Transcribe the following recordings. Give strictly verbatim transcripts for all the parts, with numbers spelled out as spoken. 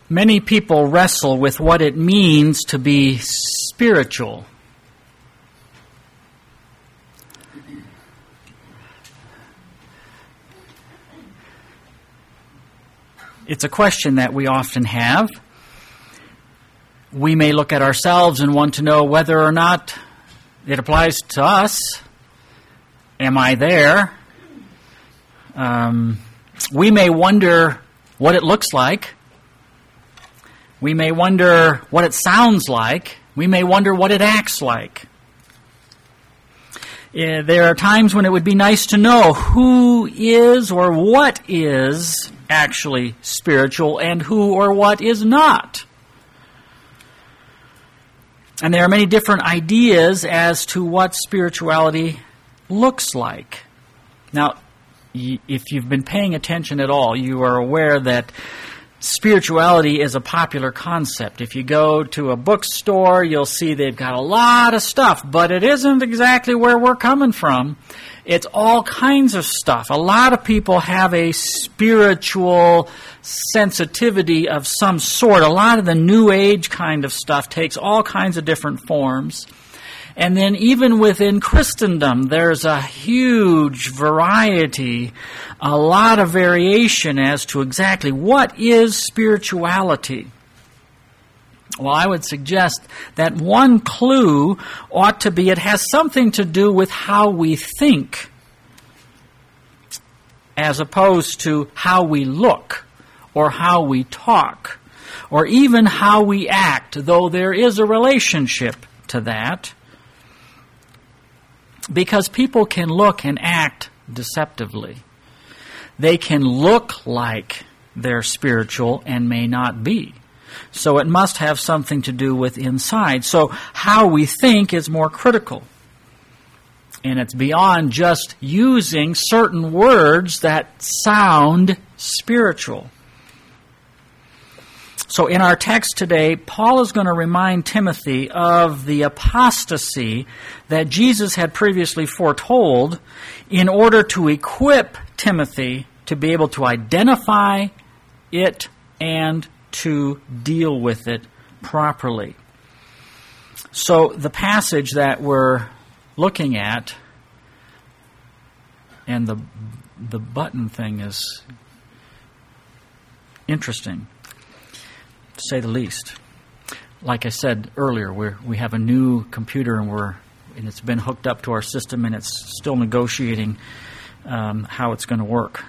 Many people wrestle with what it means to be spiritual. It's a question that we often have. We may look at ourselves and want to know whether or not it applies to us. Am I there? Um, we may wonder what it looks like. We may wonder what it sounds like. We may wonder what it acts like. Uh, there are times when it would be nice to know who is or what is actually spiritual and who or what is not. And there are many different ideas as to what spirituality looks like. Now, if you've been paying attention at all, you are aware that spirituality is a popular concept. If you go to a bookstore, you'll see they've got a lot of stuff, but it isn't exactly where we're coming from. It's all kinds of stuff. A lot of people have a spiritual sensitivity of some sort. A lot of the New Age kind of stuff takes all kinds of different forms. And then even within Christendom, there's a huge variety, a lot of variation as to exactly what is spirituality. Well, I would suggest that one clue ought to be it has something to do with how we think as opposed to how we look or how we talk or even how we act, though there is a relationship to that. Because people can look and act deceptively. They can look like they're spiritual and may not be. So it must have something to do with inside. So how we think is more critical. And it's beyond just using certain words that sound spiritual. So in our text today, Paul is going to remind Timothy of the apostasy that Jesus had previously foretold in order to equip Timothy to be able to identify it and to deal with it properly. So the passage that we're looking at, and the the button thing is interesting, to say the least. Like I said earlier, we we have a new computer and we're and it's been hooked up to our system and it's still negotiating um, how it's going to work.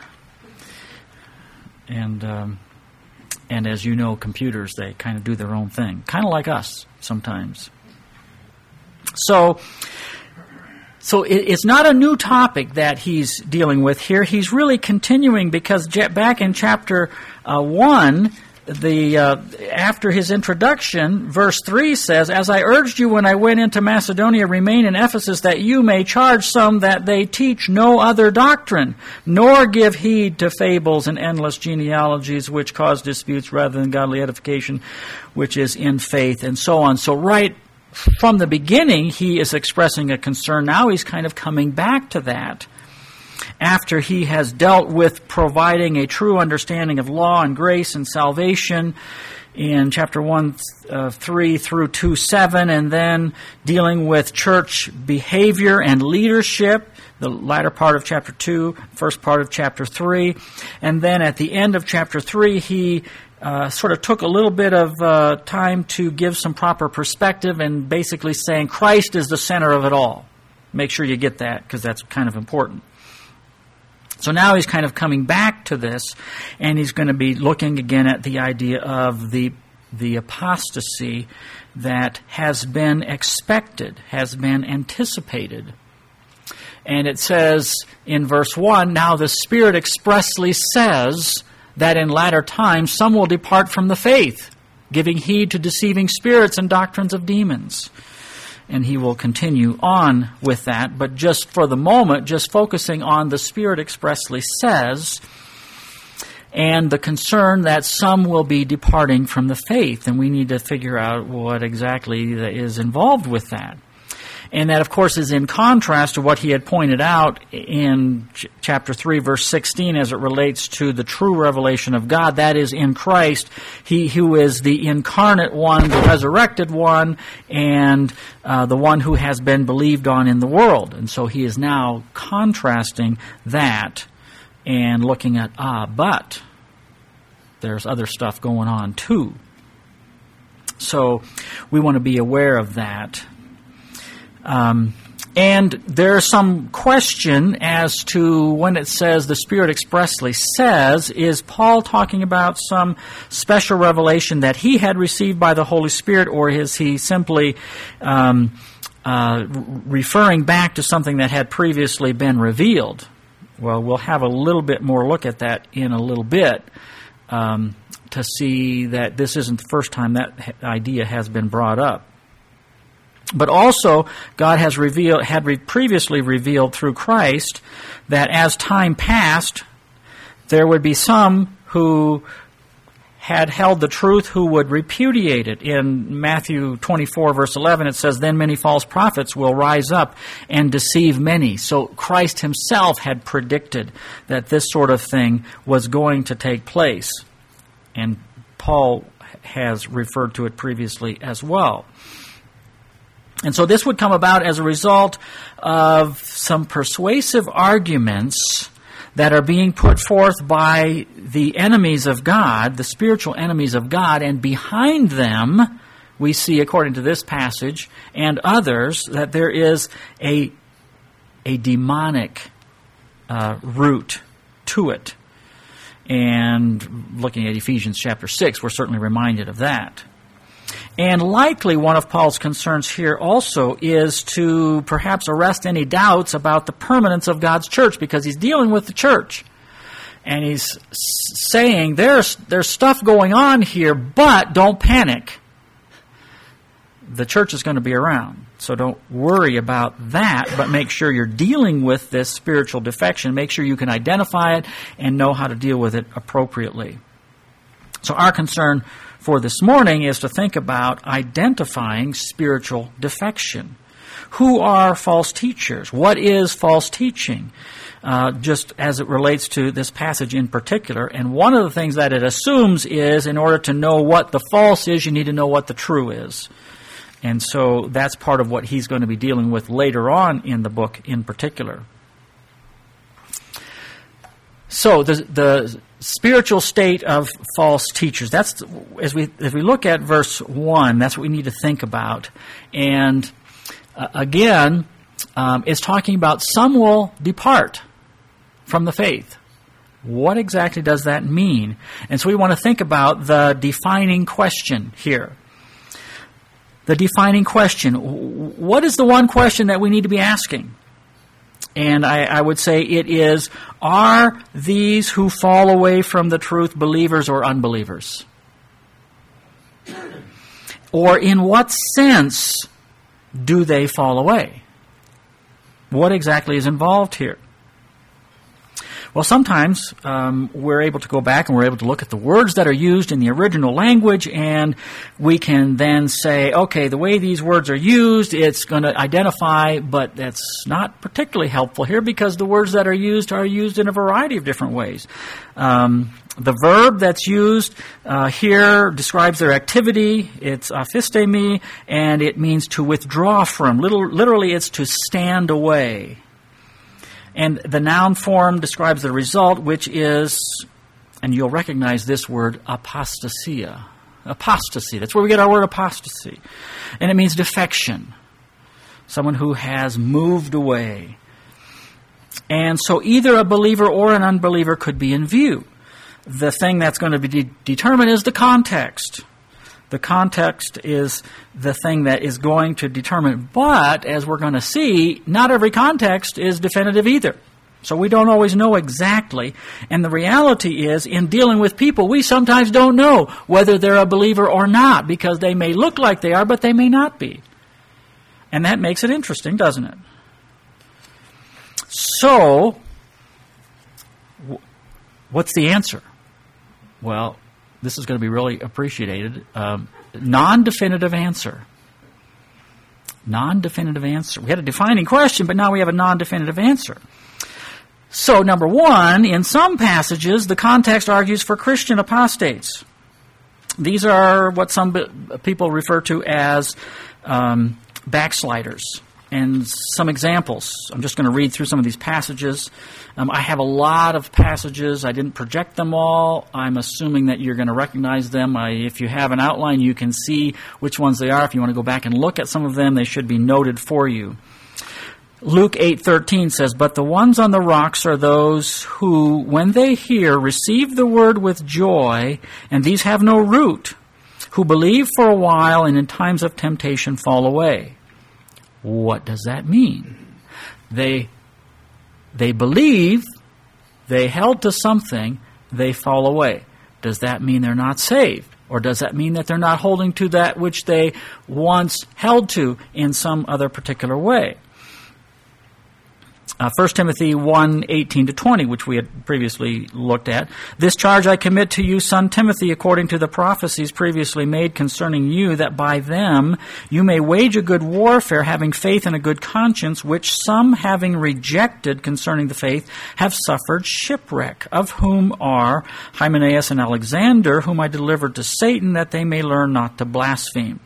And um, and as you know, computers, they kind of do their own thing, kind of like us sometimes. So. So it's not a new topic that he's dealing with here. He's really continuing because back in chapter uh, one, the uh, after his introduction, verse three says, "As I urged you when I went into Macedonia, remain in Ephesus, that you may charge some that they teach no other doctrine, nor give heed to fables and endless genealogies which cause disputes rather than godly edification, which is in faith," and so on. So right from the beginning, he is expressing a concern. Now he's kind of coming back to that. After he has dealt with providing a true understanding of law and grace and salvation in chapter one, uh, three through two, seven, and then dealing with church behavior and leadership, the latter part of chapter two, first part of chapter three. And then at the end of chapter three, he Uh, sort of took a little bit of uh, time to give some proper perspective and basically saying Christ is the center of it all. Make sure you get that because that's kind of important. So now he's kind of coming back to this, and he's going to be looking again at the idea of the the apostasy that has been expected, has been anticipated. And it says in verse one, "Now the Spirit expressly says that in latter times some will depart from the faith, giving heed to deceiving spirits and doctrines of demons." And he will continue on with that, but just for the moment, just focusing on the Spirit expressly says, and the concern that some will be departing from the faith, and we need to figure out what exactly is involved with that. And that, of course, is in contrast to what he had pointed out in ch- chapter three, verse sixteen, as it relates to the true revelation of God. That is, in Christ, he who is the incarnate one, the resurrected one, and uh, the one who has been believed on in the world. And so he is now contrasting that and looking at, ah, but there's other stuff going on too. So we want to be aware of that. Um, and there's some question as to when it says the Spirit expressly says, is Paul talking about some special revelation that he had received by the Holy Spirit, or is he simply um, uh, referring back to something that had previously been revealed? Well, we'll have a little bit more look at that in a little bit um, to see that this isn't the first time that idea has been brought up. But also, God has revealed, had re- previously revealed through Christ that as time passed, there would be some who had held the truth who would repudiate it. In Matthew twenty-four, verse eleven, it says, "Then many false prophets will rise up and deceive many." So Christ himself had predicted that this sort of thing was going to take place. And Paul has referred to it previously as well. And so this would come about as a result of some persuasive arguments that are being put forth by the enemies of God, the spiritual enemies of God, and behind them we see, according to this passage and others, that there is a, a demonic uh, root to it. And looking at Ephesians chapter six, we're certainly reminded of that. And likely one of Paul's concerns here also is to perhaps arrest any doubts about the permanence of God's church, because he's dealing with the church. And he's saying there's there's stuff going on here, but don't panic. The church is going to be around. So don't worry about that, but make sure you're dealing with this spiritual defection. Make sure you can identify it and know how to deal with it appropriately. So our concern for this morning is to think about identifying spiritual defection. Who are false teachers? What is false teaching? Uh, just as it relates to this passage in particular. And one of the things that it assumes is, in order to know what the false is, you need to know what the true is. And so that's part of what he's going to be dealing with later on in the book in particular. So the the spiritual state of false teachers. That's as we as we look at verse one. That's what we need to think about. And uh, again, um, it's talking about some will depart from the faith. What exactly does that mean? And so we want to think about the defining question here. The defining question. What is the one question that we need to be asking? And I, I would say it is, are these who fall away from the truth believers or unbelievers? Or in what sense do they fall away? What exactly is involved here? Well, sometimes um, we're able to go back and we're able to look at the words that are used in the original language, and we can then say, okay, the way these words are used, it's going to identify, but that's not particularly helpful here because the words that are used are used in a variety of different ways. Um, the verb that's used uh, here describes their activity. It's aphistemi, and it means to withdraw from. Little, literally, it's to stand away. And the noun form describes the result, which is, and you'll recognize this word, apostasia. Apostasy. That's where we get our word apostasy. And it means defection. Someone who has moved away. And so either a believer or an unbeliever could be in view. The thing that's going to be de- determined is the context. The context is the thing that is going to determine. But, as we're going to see, not every context is definitive either. So we don't always know exactly. And the reality is, in dealing with people, we sometimes don't know whether they're a believer or not, because they may look like they are, but they may not be. And that makes it interesting, doesn't it? So, what's the answer? Well, this is going to be really appreciated. Um, non-definitive answer. Non-definitive answer. We had a defining question, but now we have a non-definitive answer. So, number one, in some passages, the context argues for Christian apostates. These are what some people refer to as um, backsliders. And some examples. I'm just going to read through some of these passages. Um, I have a lot of passages. I didn't project them all. I'm assuming that you're going to recognize them. I, if you have an outline, you can see which ones they are. If you want to go back and look at some of them, they should be noted for you. Luke eight thirteen says, "But the ones on the rocks are those who, when they hear, receive the word with joy, and these have no root, who believe for a while and in times of temptation fall away." What does that mean? They they believe, they held to something, they fall away. Does that mean they're not saved? Or does that mean that they're not holding to that which they once held to in some other particular way? Uh, First Timothy one, eighteen to twenty, which we had previously looked at. "This charge I commit to you, son Timothy, according to the prophecies previously made concerning you, that by them you may wage a good warfare, having faith and a good conscience, which some, having rejected concerning the faith, have suffered shipwreck, of whom are Hymenaeus and Alexander, whom I delivered to Satan, that they may learn not to blaspheme."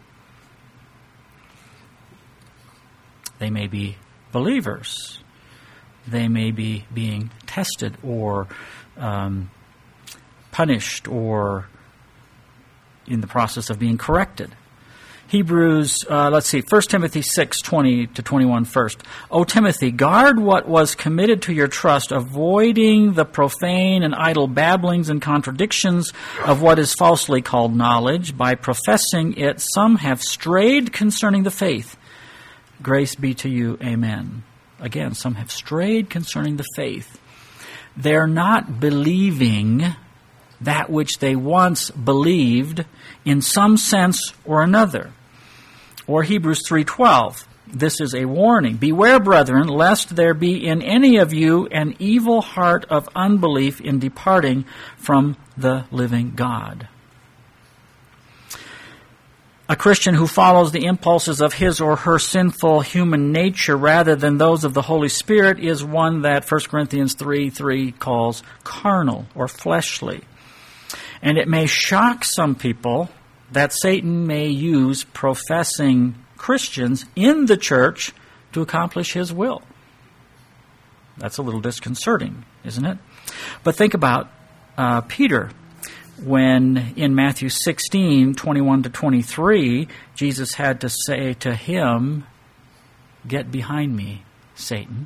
They may be believers. They may be being tested or um, punished or in the process of being corrected. Hebrews, uh, let's see, First Timothy six, twenty to twenty-one first. "O Timothy, guard what was committed to your trust, avoiding the profane and idle babblings and contradictions of what is falsely called knowledge. By professing it, some have strayed concerning the faith. Grace be to you. Amen." Again, some have strayed concerning the faith. They're not believing that which they once believed in some sense or another. Or Hebrews three twelve. This is a warning. "Beware, brethren, lest there be in any of you an evil heart of unbelief in departing from the living God." A Christian who follows the impulses of his or her sinful human nature rather than those of the Holy Spirit is one that First Corinthians three three calls carnal or fleshly. And it may shock some people that Satan may use professing Christians in the church to accomplish his will. That's a little disconcerting, isn't it? But think about uh, Peter. When in Matthew sixteen, twenty-one to twenty-three, Jesus had to say to him, "Get behind me, Satan."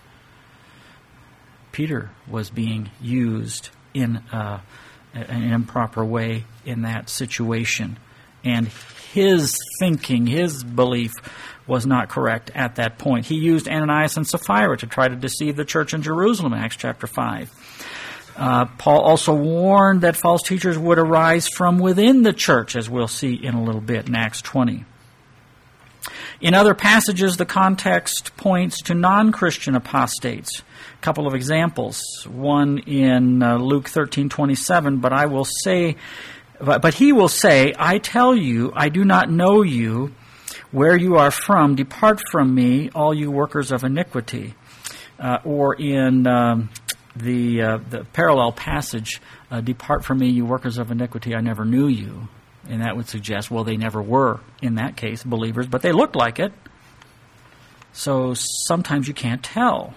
Peter was being used in uh, an improper way in that situation. And his thinking, his belief was not correct at that point. He used Ananias and Sapphira to try to deceive the church in Jerusalem in Acts chapter five. Uh, Paul also warned that false teachers would arise from within the church, as we'll see in a little bit in Acts twenty. In other passages, the context points to non-Christian apostates. A couple of examples. One in uh, Luke thirteen twenty-seven, but I will say, but, but he will say, "I tell you, I do not know you. Where you are from, depart from me, all you workers of iniquity." Uh, or in um, The uh, the parallel passage, uh, "Depart from me, you workers of iniquity, I never knew you." And that would suggest, well, they never were, in that case, believers, but they looked like it. So sometimes you can't tell.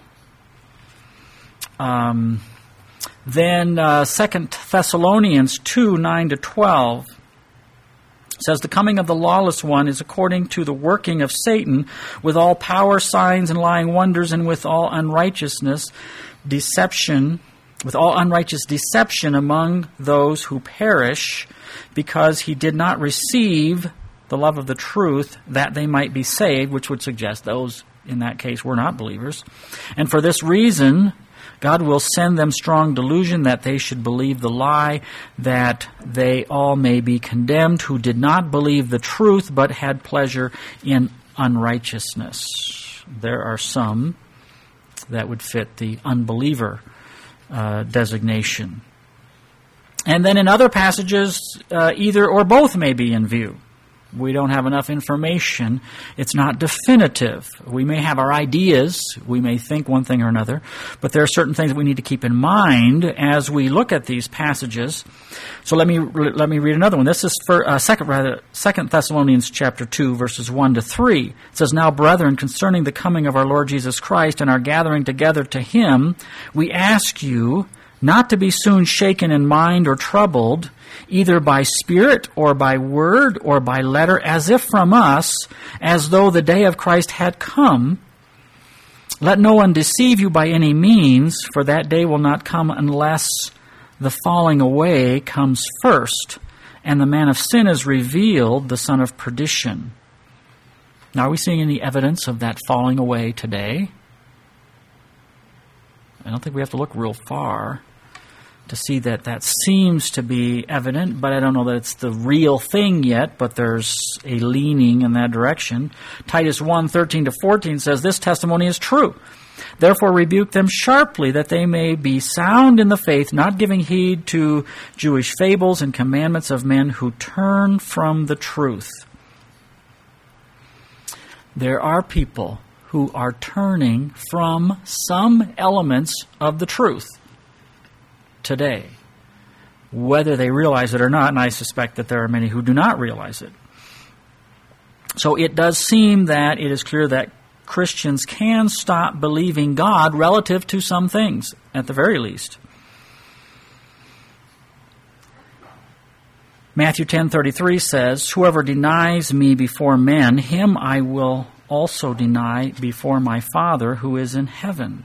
Um, then uh, Second Thessalonians two, nine to twelve says, "The coming of the lawless one is according to the working of Satan, with all power, signs, and lying wonders, and with all unrighteousness, deception, with all unrighteous deception among those who perish, because he did not receive the love of the truth, that they might be saved," which would suggest those, in that case, were not believers. "And for this reason, God will send them strong delusion, that they should believe the lie, that they all may be condemned, who did not believe the truth, but had pleasure in unrighteousness." There are some that would fit the unbeliever uh, designation. And then in other passages, uh, either or both may be in view. We don't have enough information. It's not definitive. We may have our ideas. We may think one thing or another. But there are certain things we need to keep in mind as we look at these passages. So let me let me read another one. This is for uh, second rather Second Thessalonians chapter two, verses one to three. It says, "Now, brethren, concerning the coming of our Lord Jesus Christ and our gathering together to him, we ask you not to be soon shaken in mind or troubled, either by spirit or by word or by letter, as if from us, as though the day of Christ had come. Let no one deceive you by any means, for that day will not come unless the falling away comes first, and the man of sin is revealed, the son of perdition." Now, are we seeing any evidence of that falling away today? I don't think we have to look real far to see that that seems to be evident, but I don't know that it's the real thing yet, but there's a leaning in that direction. Titus one, thirteen to fourteen says, "This testimony is true. Therefore rebuke them sharply, that they may be sound in the faith, not giving heed to Jewish fables and commandments of men who turn from the truth." There are people who are turning from some elements of the truth today, whether they realize it or not, and I suspect that there are many who do not realize it. So it does seem that it is clear that Christians can stop believing God relative to some things, at the very least. Matthew ten thirty-three says, "Whoever denies me before men, him I will also deny before my Father who is in heaven."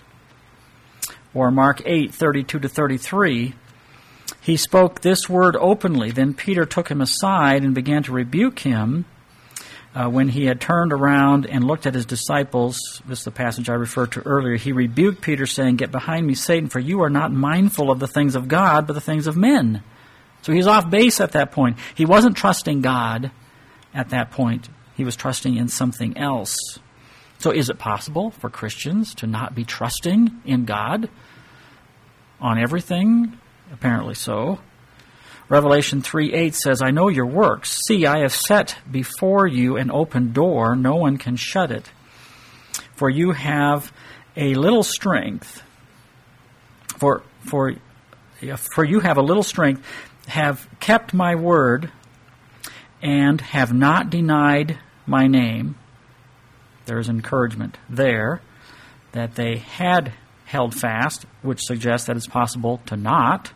Or Mark eight thirty-two to thirty-three, "He spoke this word openly. Then Peter took him aside and began to rebuke him. Uh, when he had turned around and looked at his disciples," this is the passage I referred to earlier, "he rebuked Peter, saying, 'Get behind me, Satan, for you are not mindful of the things of God, but the things of men.'" So he's off base at that point. He wasn't trusting God at that point. He was trusting in something else. So is it possible for Christians to not be trusting in God on everything? Apparently so. Revelation three eight says, "I know your works. See, I have set before you an open door. No one can shut it. For you have a little strength. For for for you have a little strength, have kept my word, and have not denied my name." There is encouragement there that they had held fast, which suggests that it's possible to not.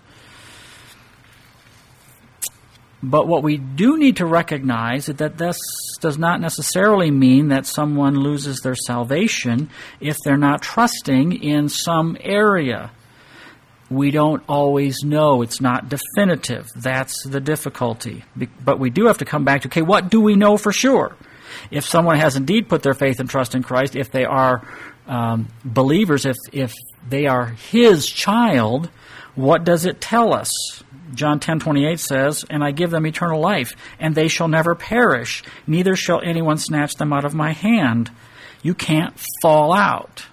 But what we do need to recognize is that this does not necessarily mean that someone loses their salvation if they're not trusting in some area. We don't always know. It's not definitive. That's the difficulty. But we do have to come back to, okay, what do we know for sure? If someone has indeed put their faith and trust in Christ, if they are um, believers, if if they are His child, what does it tell us? John ten twenty-eight says, "And I give them eternal life, and they shall never perish, neither shall anyone snatch them out of my hand." You can't fall out.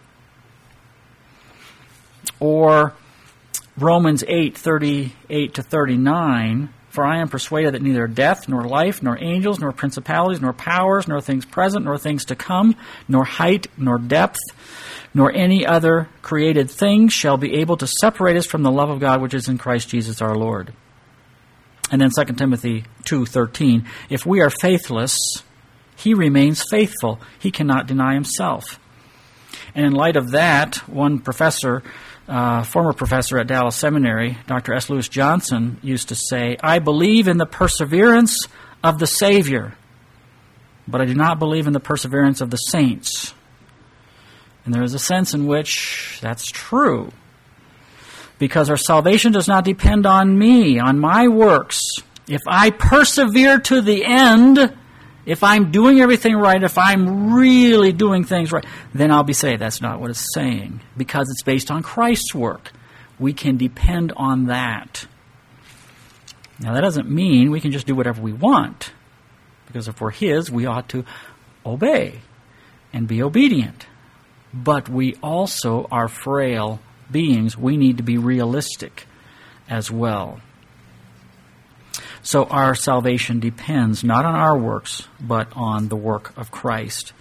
Or Romans eight thirty-eight to thirty-nine, "For I am persuaded that neither death, nor life, nor angels, nor principalities, nor powers, nor things present, nor things to come, nor height, nor depth, nor any other created thing shall be able to separate us from the love of God which is in Christ Jesus our Lord." And then Second Timothy two thirteen, "If we are faithless, He remains faithful. He cannot deny Himself." And in light of that, one professor, uh, former professor at Dallas Seminary, Doctor S. Lewis Johnson, used to say, "I believe in the perseverance of the Savior, but I do not believe in the perseverance of the saints." And there is a sense in which that's true, because our salvation does not depend on me, on my works. If I persevere to the end, if I'm doing everything right, if I'm really doing things right, then I'll be saved. That's not what it's saying, because it's based on Christ's work. We can depend on that. Now, that doesn't mean we can just do whatever we want, because if we're His, we ought to obey and be obedient. But we also are frail beings. We need to be realistic as well. So our salvation depends not on our works, but on the work of Christ.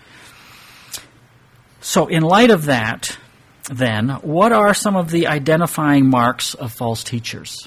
So in light of that, then, what are some of the identifying marks of false teachers?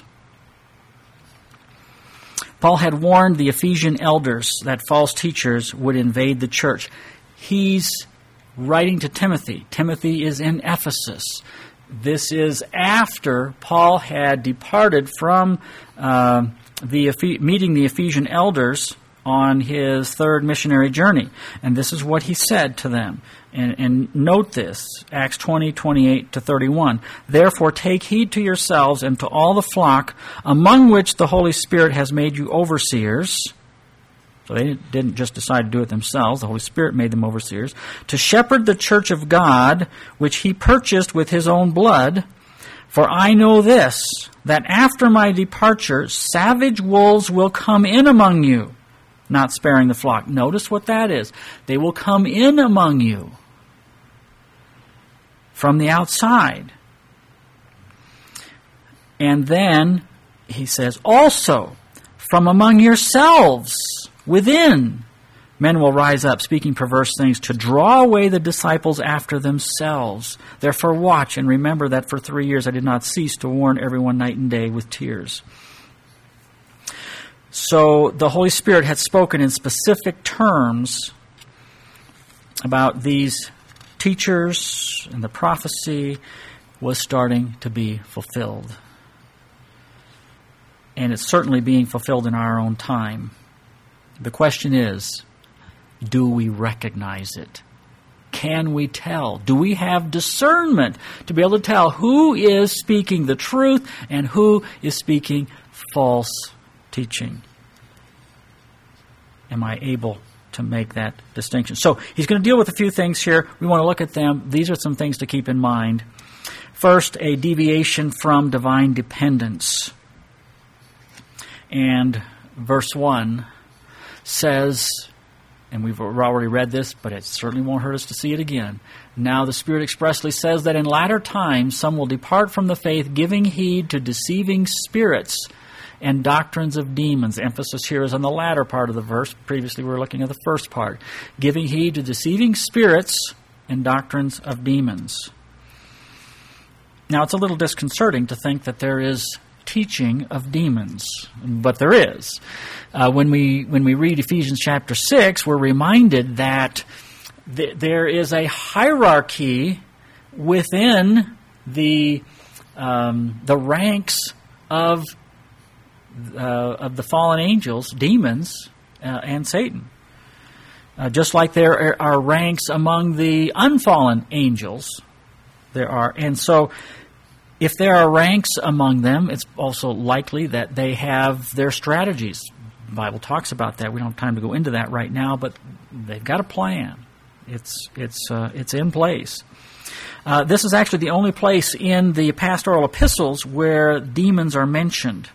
Paul had warned the Ephesian elders that false teachers would invade the church. He's writing to Timothy. Timothy is in Ephesus. This is after Paul had departed from uh, the meeting the Ephesian elders on his third missionary journey. And this is what he said to them. And, and note this, Acts twenty, twenty-eight to thirty-one. Therefore take heed to yourselves and to all the flock, among which the Holy Spirit has made you overseers. So they didn't just decide to do it themselves. The Holy Spirit made them overseers. To shepherd the church of God, which he purchased with his own blood. For I know this, that after my departure, savage wolves will come in among you, not sparing the flock. Notice what that is. They will come in among you from the outside. And then he says, also from among yourselves within, men will rise up, speaking perverse things, to draw away the disciples after themselves. Therefore watch and remember that for three years I did not cease to warn everyone night and day with tears. So the Holy Spirit had spoken in specific terms about these teachers, and the prophecy was starting to be fulfilled. And it's certainly being fulfilled in our own time. The question is, do we recognize it? Can we tell? Do we have discernment to be able to tell who is speaking the truth and who is speaking false teaching? Am I able to make that distinction? So he's going to deal with a few things here. We want to look at them. These are some things to keep in mind. First, a deviation from divine dependence. And verse one says, and we've already read this, but it certainly won't hurt us to see it again. Now the Spirit expressly says that in latter times some will depart from the faith, giving heed to deceiving spirits and doctrines of demons. Emphasis here is on the latter part of the verse. Previously we were looking at the first part. Giving heed to deceiving spirits and doctrines of demons. Now it's a little disconcerting to think that there is teaching of demons, but there is. Uh, when we when we read Ephesians chapter six, we're reminded that th- there is a hierarchy within the um, the ranks of uh, of the fallen angels, demons, uh, and Satan. Uh, just like there are ranks among the unfallen angels, there are, and so. If there are ranks among them, it's also likely that they have their strategies. The Bible talks about that. We don't have time to go into that right now, but they've got a plan. It's it's uh, it's in place. Uh, this is actually the only place in the pastoral epistles where demons are mentioned.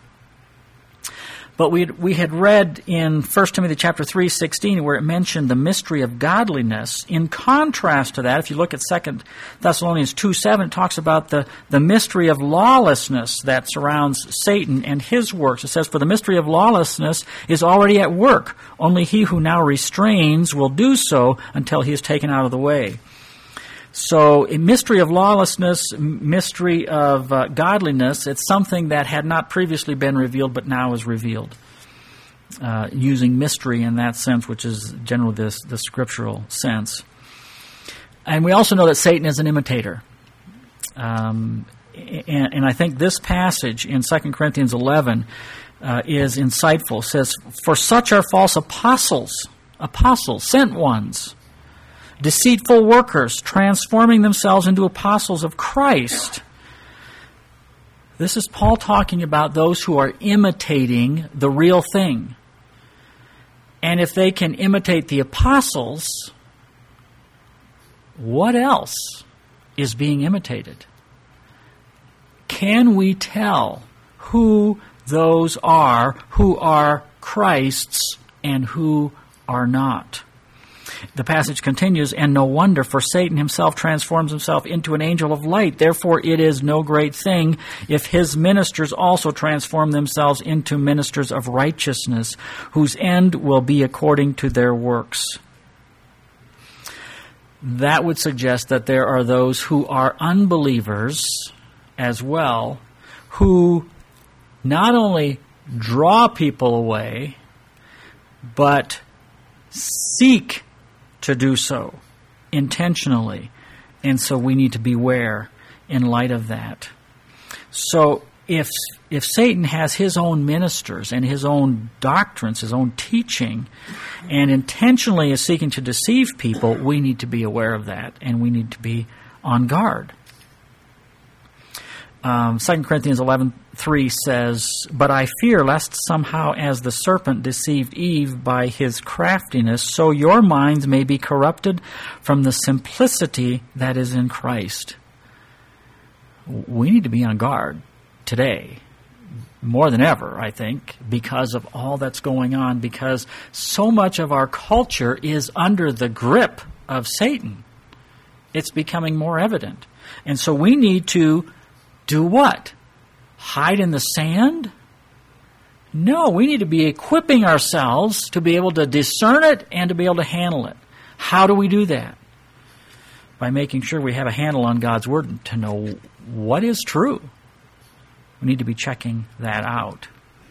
But we we had read in First Timothy chapter three, sixteen, where it mentioned the mystery of godliness. In contrast to that, if you look at Second Thessalonians two, seven, it talks about the, the mystery of lawlessness that surrounds Satan and his works. It says, for the mystery of lawlessness is already at work. Only he who now restrains will do so until he is taken out of the way. So, a mystery of lawlessness, mystery of uh, godliness, it's something that had not previously been revealed, but now is revealed. Uh, using mystery in that sense, which is generally this, the scriptural sense. And we also know that Satan is an imitator. Um, and, and I think this passage in Second Corinthians eleven uh, is insightful. It says, for such are false apostles, apostles, sent ones, deceitful workers, transforming themselves into apostles of Christ. This is Paul talking about those who are imitating the real thing. And if they can imitate the apostles, what else is being imitated? Can we tell who those are who are Christ's and who are not? The passage continues, and no wonder, for Satan himself transforms himself into an angel of light. Therefore it is no great thing if his ministers also transform themselves into ministers of righteousness, whose end will be according to their works. That would suggest that there are those who are unbelievers as well, who not only draw people away, but seek to do so intentionally. And so we need to beware in light of that. So if if Satan has his own ministers and his own doctrines, his own teaching, and intentionally is seeking to deceive people, we need to be aware of that, and we need to be on guard. Um, Second Corinthians eleven three says, "But I fear lest somehow as the serpent deceived Eve by his craftiness, so your minds may be corrupted from the simplicity that is in Christ." We need to be on guard today, more than ever, I think, because of all that's going on, because so much of our culture is under the grip of Satan. It's becoming more evident. And so we need to do what? Hide in the sand? No, we need to be equipping ourselves to be able to discern it and to be able to handle it. How do we do that? By making sure we have a handle on God's Word to know what is true. We need to be checking that out.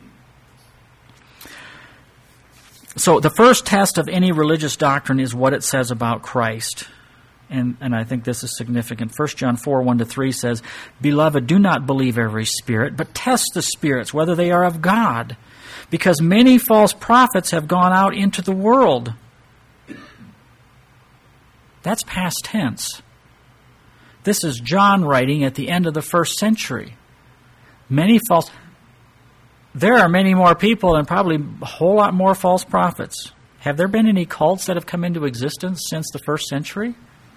So the first test of any religious doctrine is what it says about Christ. And, and I think this is significant. First John four, one to three says, "Beloved, do not believe every spirit, but test the spirits, whether they are of God, because many false prophets have gone out into the world." That's past tense. This is John writing at the end of the first century. Many false... There are many more people and probably a whole lot more false prophets. Have there been any cults that have come into existence since the first century?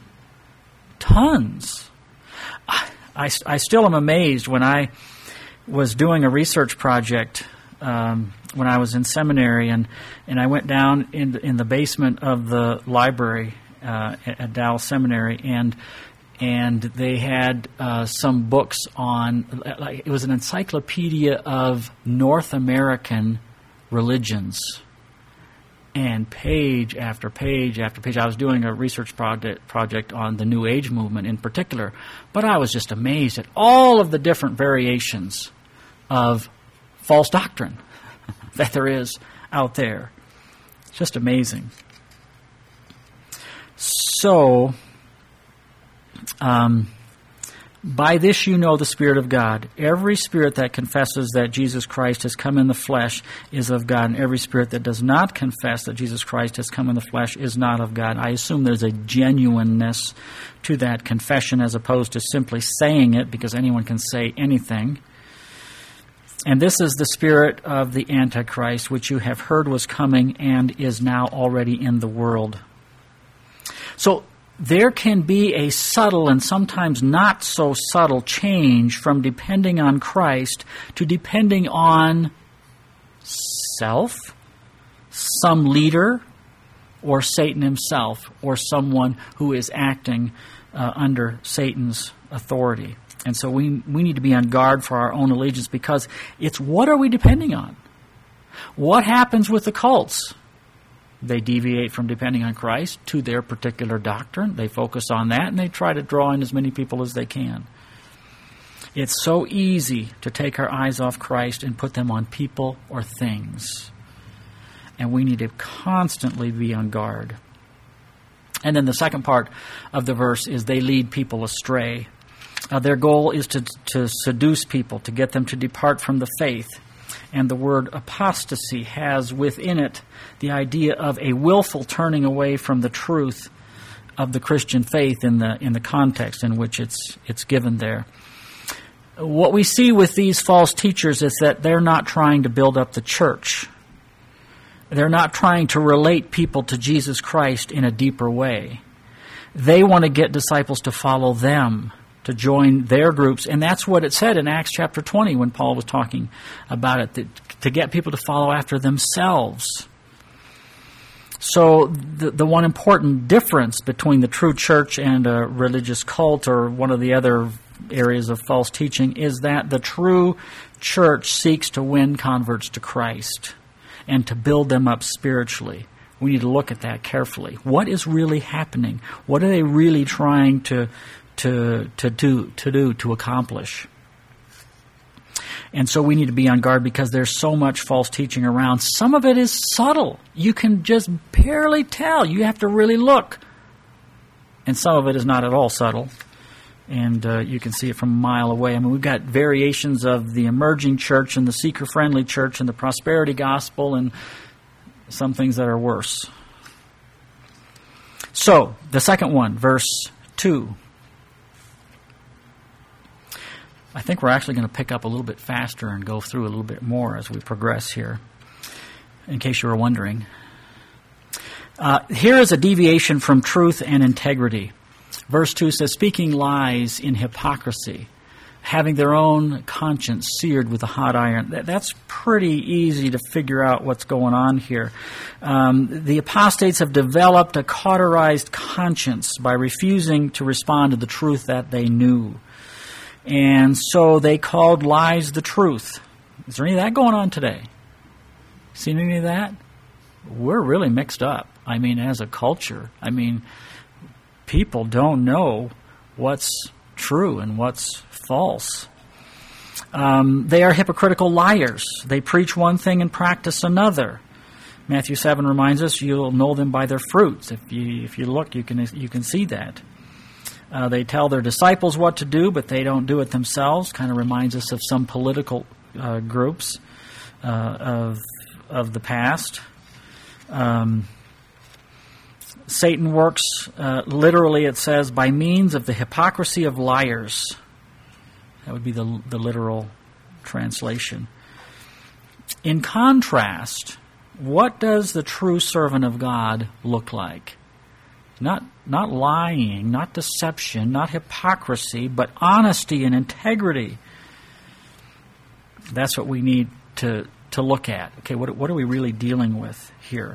Tons. I, I, I still am amazed when I was doing a research project um, when I was in seminary, and, and I went down in, in the basement of the library uh, at, at Dallas Seminary, and and they had uh, some books on, like, it was an encyclopedia of North American religions. And page after page after page. I was doing a research project project on the New Age movement in particular, but I was just amazed at all of the different variations of false doctrine that there is out there. It's just amazing. So, um, by this you know the Spirit of God. Every spirit that confesses that Jesus Christ has come in the flesh is of God, and every spirit that does not confess that Jesus Christ has come in the flesh is not of God. I assume there's a genuineness to that confession as opposed to simply saying it, because anyone can say anything. And this is the spirit of the Antichrist, which you have heard was coming and is now already in the world. So, there can be a subtle and sometimes not so subtle change from depending on Christ to depending on self, some leader, or Satan himself, or someone who is acting uh, under Satan's authority. And so we we need to be on guard for our own allegiance, because it's what are we depending on? What happens with the cults? They deviate from depending on Christ to their particular doctrine. They focus on that, and they try to draw in as many people as they can. It's so easy to take our eyes off Christ and put them on people or things. And we need to constantly be on guard. And then the second part of the verse is they lead people astray. Uh, their goal is to, to seduce people, to get them to depart from the faith. And the word apostasy has within it the idea of a willful turning away from the truth of the Christian faith in the in the context in which it's it's given there. What we see with these false teachers is that they're not trying to build up the church. They're not trying to relate people to Jesus Christ in a deeper way. They want to get disciples to follow them, to join their groups. And that's what it said in Acts chapter twenty when Paul was talking about it, that, to get people to follow after themselves. So the, the one important difference between the true church and a religious cult or one of the other areas of false teaching is that the true church seeks to win converts to Christ and to build them up spiritually. We need to look at that carefully. What is really happening? What are they really trying to to to do to do to accomplish? And so we need to be on guard because there's so much false teaching around. Some of it is subtle. You can just barely tell. You have to really look. And some of it is not at all subtle. And uh, you can see it from a mile away. I mean, we've got variations of the emerging church and the seeker-friendly church and the prosperity gospel and some things that are worse. So, the second one, verse two. I think we're actually going to pick up a little bit faster and go through a little bit more as we progress here, in case you were wondering. Uh, here is a deviation from truth and integrity. Verse two says, speaking lies in hypocrisy, having their own conscience seared with a hot iron. That, that's pretty easy to figure out what's going on here. Um, the apostates have developed a cauterized conscience by refusing to respond to the truth that they knew. And so they called lies the truth. Is there any of that going on today? Seen any of that? We're really mixed up. I mean, as a culture, I mean, people don't know what's true and what's false. Um, they are hypocritical liars. They preach one thing and practice another. Matthew seven reminds us you'll know them by their fruits. If you if you look, you can you can see that. Uh, they tell their disciples what to do, but they don't do it themselves. Kind of reminds us of some political uh, groups uh, of of the past. Um, Satan works, uh, literally it says, by means of the hypocrisy of liars. That would be the, the literal translation. In contrast, what does the true servant of God look like? Not, not lying, not deception, not hypocrisy, but honesty and integrity. That's what we need to, to look at. Okay, what, what are we really dealing with here?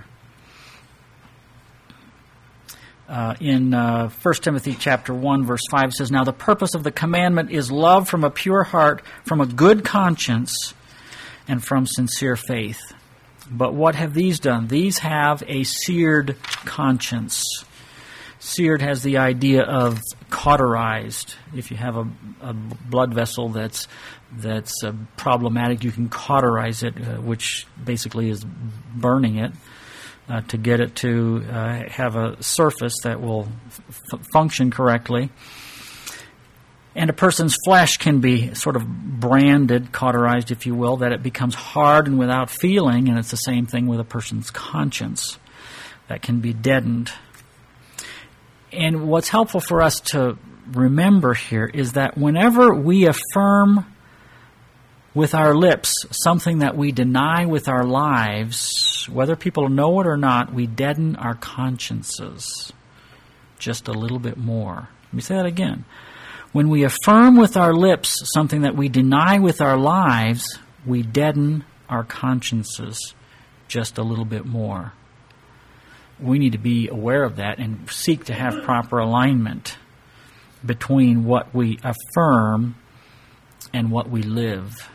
Uh, in uh, First Timothy chapter one, verse five, it says, now the purpose of the commandment is love from a pure heart, from a good conscience, and from sincere faith. But what have these done? These have a seared conscience. Seared has the idea of cauterized. If you have a, a blood vessel that's that's uh, problematic, you can cauterize it, uh, which basically is burning it. Uh, to get it to uh, have a surface that will f- function correctly. And a person's flesh can be sort of branded, cauterized, if you will, that it becomes hard and without feeling, and it's the same thing with a person's conscience. That can be deadened. And what's helpful for us to remember here is that whenever we affirm with our lips something that we deny with our lives, whether people know it or not, we deaden our consciences just a little bit more. Let me say that again. When we affirm with our lips something that we deny with our lives, we deaden our consciences just a little bit more. We need to be aware of that and seek to have proper alignment between what we affirm and what we live.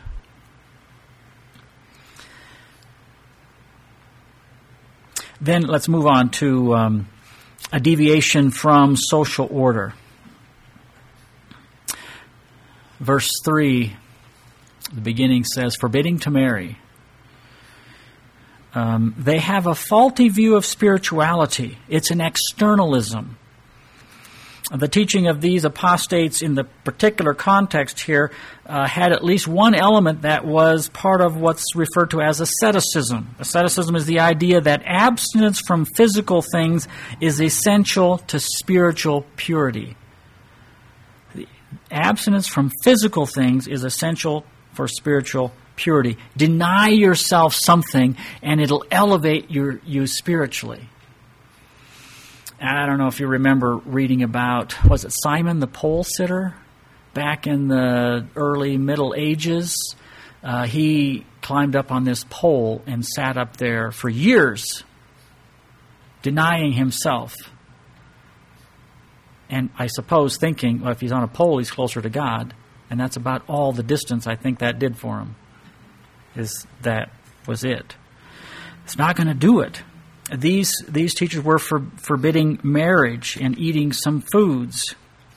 Then let's move on to um, a deviation from social order. Verse three, the beginning says, forbidding to marry. Um, they have a faulty view of spirituality. It's an externalism. The teaching of these apostates in the particular context here uh, had at least one element that was part of what's referred to as asceticism. Asceticism is the idea that abstinence from physical things is essential to spiritual purity. The abstinence from physical things is essential for spiritual purity. Deny yourself something and it'll elevate your, you spiritually. I don't know if you remember reading about, was it Simon the Pole Sitter? Back in the early Middle Ages, uh, he climbed up on this pole and sat up there for years denying himself. And I suppose thinking, well, if he's on a pole, he's closer to God. And that's about all the distance I think that did for him, is that was it. It's not going to do it. These these teachers were for, forbidding marriage and eating some foods.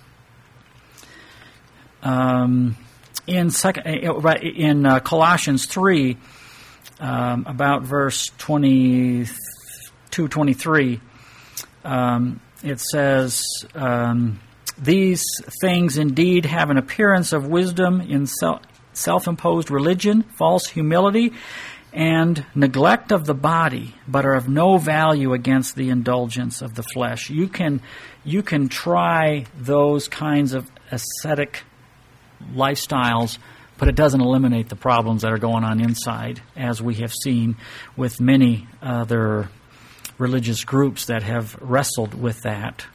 Um, in second, in uh, Colossians three, um, about verse twenty-two, twenty-three, um, it says, um, "These things indeed have an appearance of wisdom in self, self-imposed religion, false humility, and neglect of the body, but are of no value against the indulgence of the flesh." You can, you can try those kinds of ascetic lifestyles, but it doesn't eliminate the problems that are going on inside, as we have seen with many other religious groups that have wrestled with that.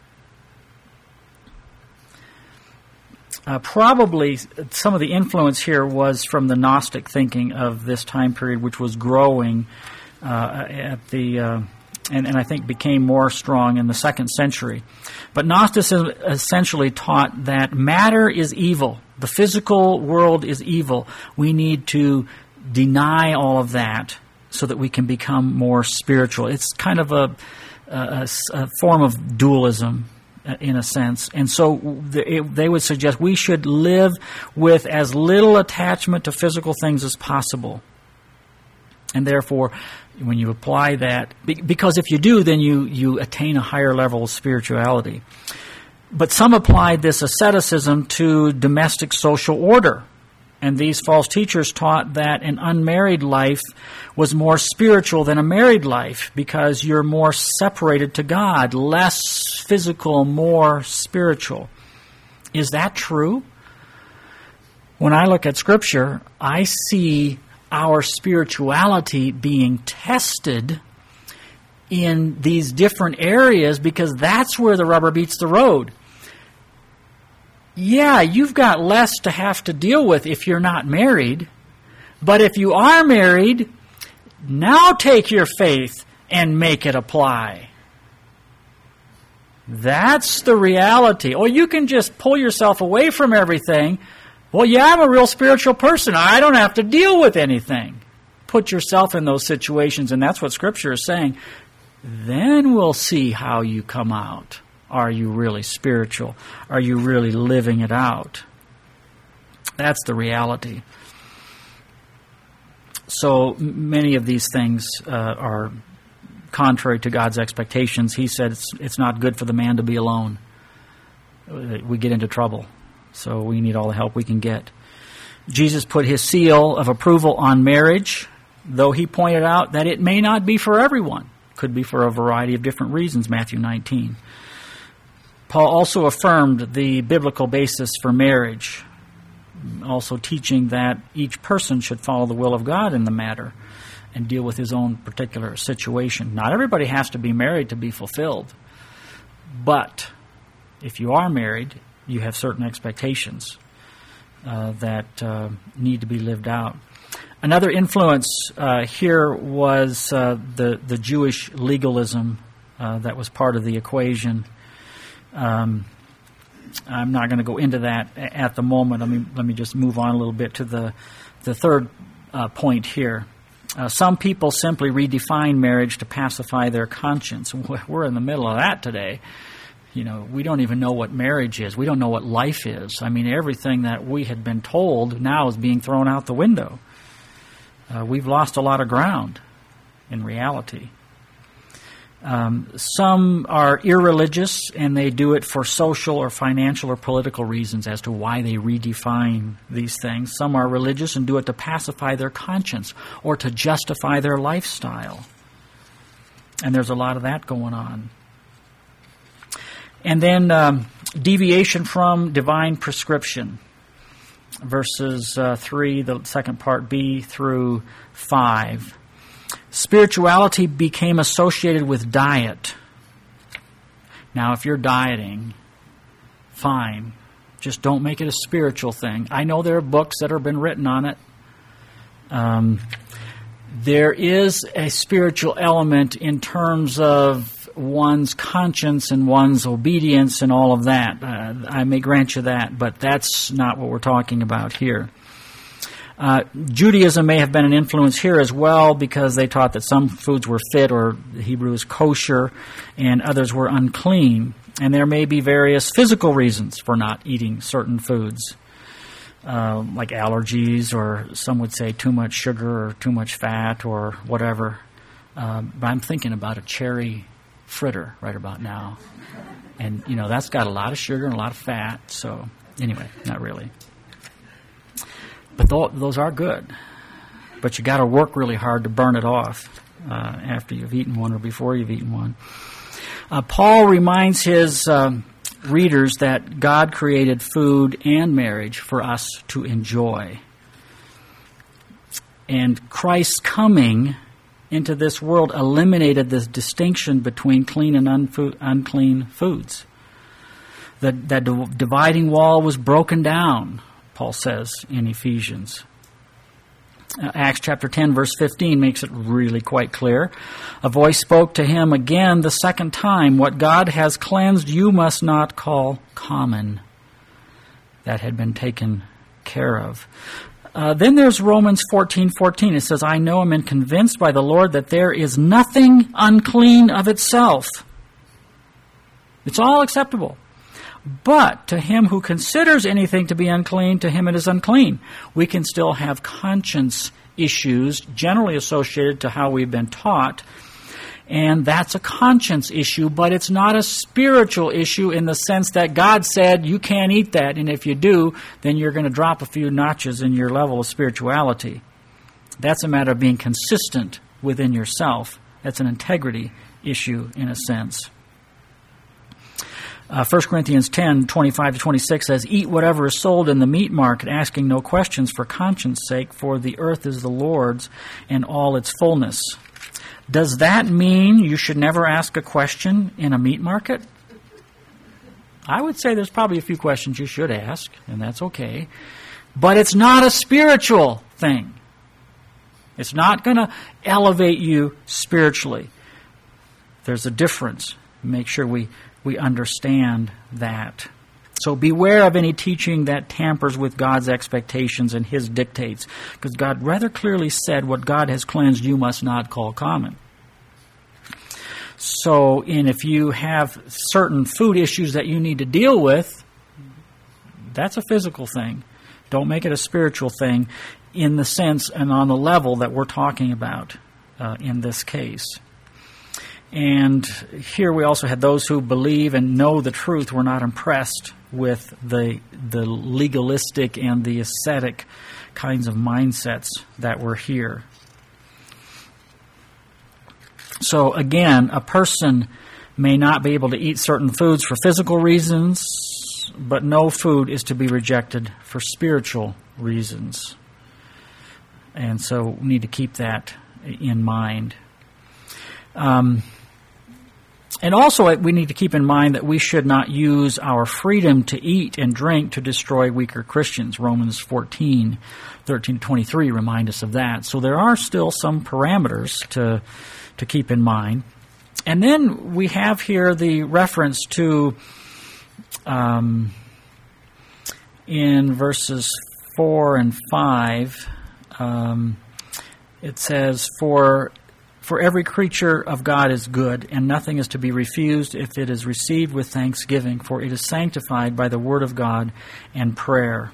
Uh, probably some of the influence here was from the Gnostic thinking of this time period, which was growing uh, at the uh, and, and I think became more strong in the second century. But Gnosticism essentially taught that matter is evil. The physical world is evil. We need to deny all of that so that we can become more spiritual. It's kind of a, a, a form of dualism, in a sense. And so they would suggest we should live with as little attachment to physical things as possible. And therefore, when you apply that, because if you do, then you, you attain a higher level of spirituality. But some applied this asceticism to domestic social order. And these false teachers taught that an unmarried life was more spiritual than a married life because you're more separated to God, less physical, more spiritual. Is that true? When I look at Scripture, I see our spirituality being tested in these different areas because that's where the rubber meets the road. Yeah, you've got less to have to deal with if you're not married. But if you are married, now take your faith and make it apply. That's the reality. Or you can just pull yourself away from everything. Well, yeah, I'm a real spiritual person. I don't have to deal with anything. Put yourself in those situations, and that's what Scripture is saying. Then we'll see how you come out. Are you really spiritual? Are you really living it out? That's the reality. So many of these things uh, are contrary to God's expectations. He said it's, it's not good for the man to be alone. We get into trouble. So we need all the help we can get. Jesus put his seal of approval on marriage, though he pointed out that it may not be for everyone. Could be for a variety of different reasons, Matthew nineteen. Paul also affirmed the biblical basis for marriage, also teaching that each person should follow the will of God in the matter and deal with his own particular situation. Not everybody has to be married to be fulfilled, but if you are married, you have certain expectations uh, that uh, need to be lived out. Another influence uh, here was uh, the, the Jewish legalism uh, that was part of the equation. Um, I'm not going to go into that at the moment. Let me let me just move on a little bit to the the third uh, point here. Uh, some people simply redefine marriage to pacify their conscience. We're in the middle of that today. You know, we don't even know what marriage is. We don't know what life is. I mean, everything that we had been told now is being thrown out the window. Uh, we've lost a lot of ground in reality. Um, some are irreligious, and they do it for social or financial or political reasons as to why they redefine these things. Some are religious and do it to pacify their conscience or to justify their lifestyle. And there's a lot of that going on. And then um, deviation from divine prescription. Verses uh, three, the second part B through five. Spirituality became associated with diet. Now, if you're dieting, fine. Just don't make it a spiritual thing. I know there are books that have been written on it. Um, there is a spiritual element in terms of one's conscience and one's obedience and all of that. Uh, I may grant you that, but that's not what we're talking about here. Uh, Judaism may have been an influence here as well because they taught that some foods were fit, or the Hebrew is kosher, and others were unclean. And there may be various physical reasons for not eating certain foods, uh, like allergies, or some would say too much sugar or too much fat or whatever. Uh, but I'm thinking about a cherry fritter right about now. And, you know, that's got a lot of sugar and a lot of fat. So, anyway, not really. But th- those are good. But you got to work really hard to burn it off uh, after you've eaten one or before you've eaten one. Uh, Paul reminds his um, readers that God created food and marriage for us to enjoy. And Christ's coming into this world eliminated this distinction between clean and unfo- unclean foods. That, that d- dividing wall was broken down, Paul says in Ephesians. Uh, Acts chapter ten, verse fifteen makes it really quite clear. A voice spoke to him again the second time, "What God has cleansed you must not call common." That had been taken care of. Uh, then there's Romans fourteen fourteen. It says, "I know and am convinced by the Lord that there is nothing unclean of itself." It's all acceptable. "But to him who considers anything to be unclean, to him it is unclean." We can still have conscience issues generally associated to how we've been taught, and that's a conscience issue, but it's not a spiritual issue in the sense that God said you can't eat that, and if you do, then you're going to drop a few notches in your level of spirituality. That's a matter of being consistent within yourself. That's an integrity issue in a sense. Uh, First Corinthians ten, twenty-five to twenty-six says, "Eat whatever is sold in the meat market, asking no questions for conscience sake, for the earth is the Lord's and all its fullness." Does that mean you should never ask a question in a meat market? I would say there's probably a few questions you should ask, and that's okay. But it's not a spiritual thing. It's not going to elevate you spiritually. There's a difference. Make sure we We understand that. So beware of any teaching that tampers with God's expectations and His dictates, because God rather clearly said, "What God has cleansed you must not call common." So, and if you have certain food issues that you need to deal with, that's a physical thing. Don't make it a spiritual thing in the sense and on the level that we're talking about uh, in this case. And here we also had those who believe and know the truth were not impressed with the the legalistic and the ascetic kinds of mindsets that were here. So again, a person may not be able to eat certain foods for physical reasons, but no food is to be rejected for spiritual reasons. And so we need to keep that in mind. Um, And also we need to keep in mind that we should not use our freedom to eat and drink to destroy weaker Christians. Romans fourteen, thirteen to twenty-three remind us of that. So there are still some parameters to to keep in mind. And then we have here the reference to um, in verses four and five, um, it says, For For every creature of God is good, and nothing is to be refused if it is received with thanksgiving, for it is sanctified by the word of God and prayer.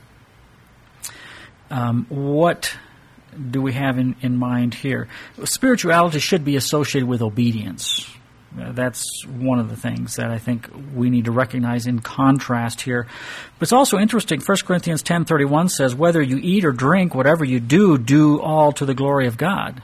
Um, what do we have in, in mind here? Spirituality should be associated with obedience. Uh, that's one of the things that I think we need to recognize in contrast here. But it's also interesting, First Corinthians ten thirty-one says, "Whether you eat or drink, whatever you do, do all to the glory of God."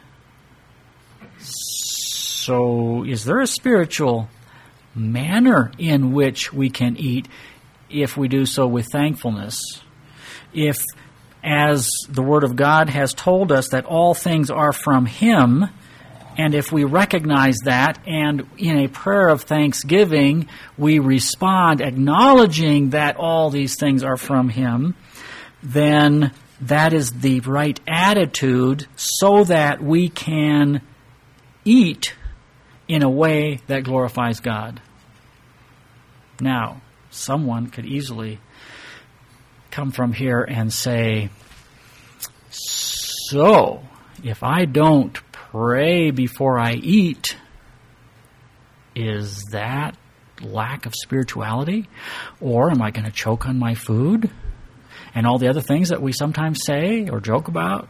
So is there a spiritual manner in which we can eat if we do so with thankfulness? If, as the Word of God has told us, that all things are from Him, and if we recognize that and in a prayer of thanksgiving we respond acknowledging that all these things are from Him, then that is the right attitude so that we can eat in a way that glorifies God. Now, someone could easily come from here and say, so, if I don't pray before I eat, is that lack of spirituality? Or am I going to choke on my food? And all the other things that we sometimes say or joke about?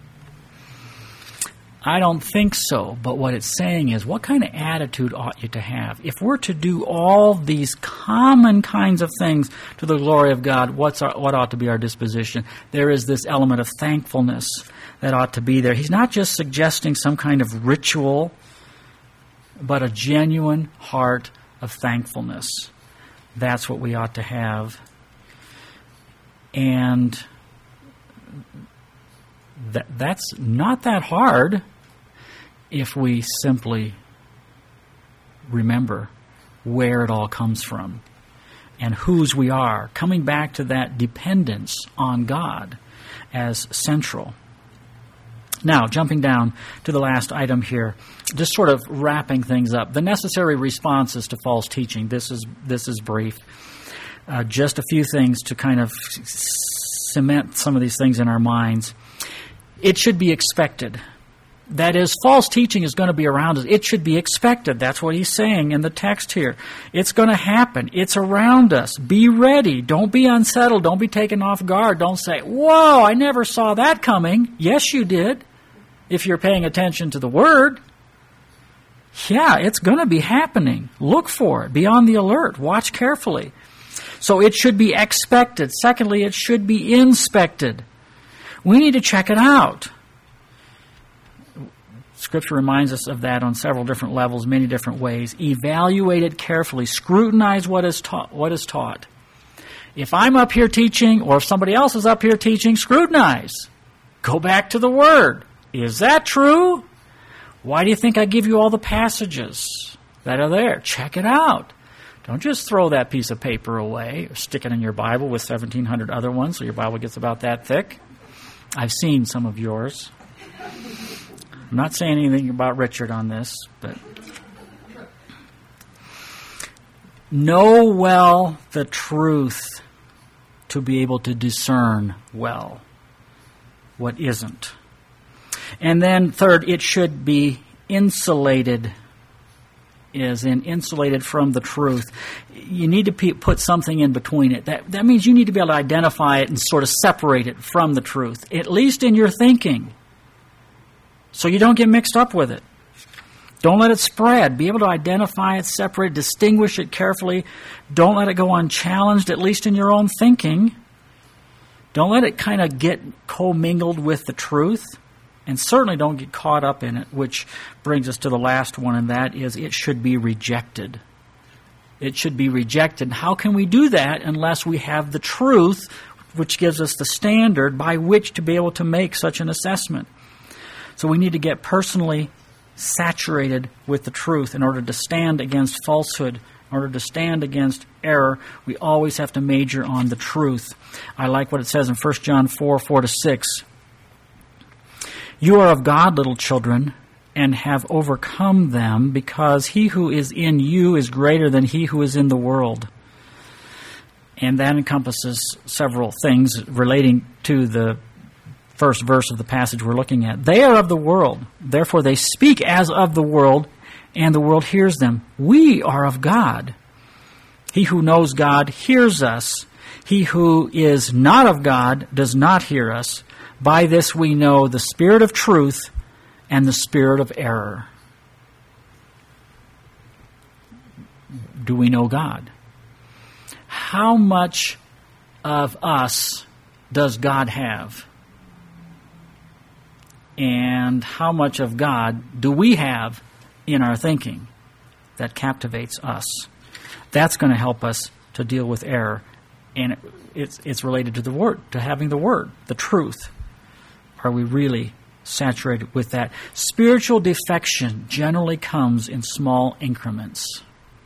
I don't think so. But what it's saying is, what kind of attitude ought you to have? If we're to do all these common kinds of things to the glory of God, what's our, what ought to be our disposition? There is this element of thankfulness that ought to be there. He's not just suggesting some kind of ritual, but a genuine heart of thankfulness. That's what we ought to have. And that, that's not that hard if we simply remember where it all comes from and whose we are, coming back to that dependence on God as central. Now, jumping down to the last item here, just sort of wrapping things up. The necessary responses to false teaching. This is this is brief. Uh, just a few things to kind of cement some of these things in our minds. It should be expected. That is, false teaching is going to be around us. It should be expected. That's what he's saying in the text here. It's going to happen. It's around us. Be ready. Don't be unsettled. Don't be taken off guard. Don't say, whoa, I never saw that coming. Yes, you did. If you're paying attention to the Word, yeah, it's going to be happening. Look for it. Be on the alert. Watch carefully. So it should be expected. Secondly, it should be inspected. We need to check it out. Scripture reminds us of that on several different levels, many different ways. Evaluate it carefully. Scrutinize what is taught. What is taught. If I'm up here teaching, or if somebody else is up here teaching, scrutinize. Go back to the Word. Is that true? Why do you think I give you all the passages that are there? Check it out. Don't just throw that piece of paper away or stick it in your Bible with seventeen hundred other ones so your Bible gets about that thick. I've seen some of yours. I'm not saying anything about Richard on this, but know well the truth to be able to discern well what isn't. And then third, it should be insulated, as in insulated from the truth. You need to pe- put something in between it. That, that means you need to be able to identify it and sort of separate it from the truth, at least in your thinking, so you don't get mixed up with it. Don't let it spread. Be able to identify it, separate, distinguish it carefully. Don't let it go unchallenged, at least in your own thinking. Don't let it kind of get commingled with the truth. And certainly don't get caught up in it, which brings us to the last one, and that is it should be rejected. It should be rejected. How can we do that unless we have the truth, which gives us the standard by which to be able to make such an assessment? So we need to get personally saturated with the truth in order to stand against falsehood, in order to stand against error. We always have to major on the truth. I like what it says in First John four, four to six. You are of God, little children, and have overcome them, because he who is in you is greater than he who is in the world. And that encompasses several things relating to the first verse of the passage we're looking at. They are of the world, therefore they speak as of the world, and the world hears them. We are of God. He who knows God hears us. He who is not of God does not hear us. By this we know the spirit of truth and the spirit of error. Do we know God? How much of us does God have? And how much of God do we have in our thinking that captivates us? That's going to help us to deal with error. And it's, it's related to the Word, to having the Word, the truth. Are we really saturated with that? Spiritual defection generally comes in small increments.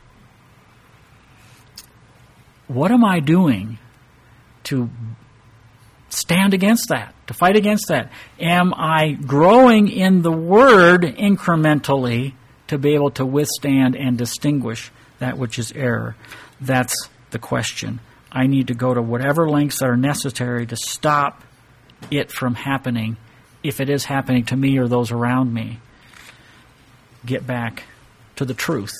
What am I doing to stand against that, to fight against that? Am I growing in the Word incrementally to be able to withstand and distinguish that which is error? That's the question. I need to go to whatever lengths are necessary to stop it from happening, if it is happening to me or those around me. Get back to the truth.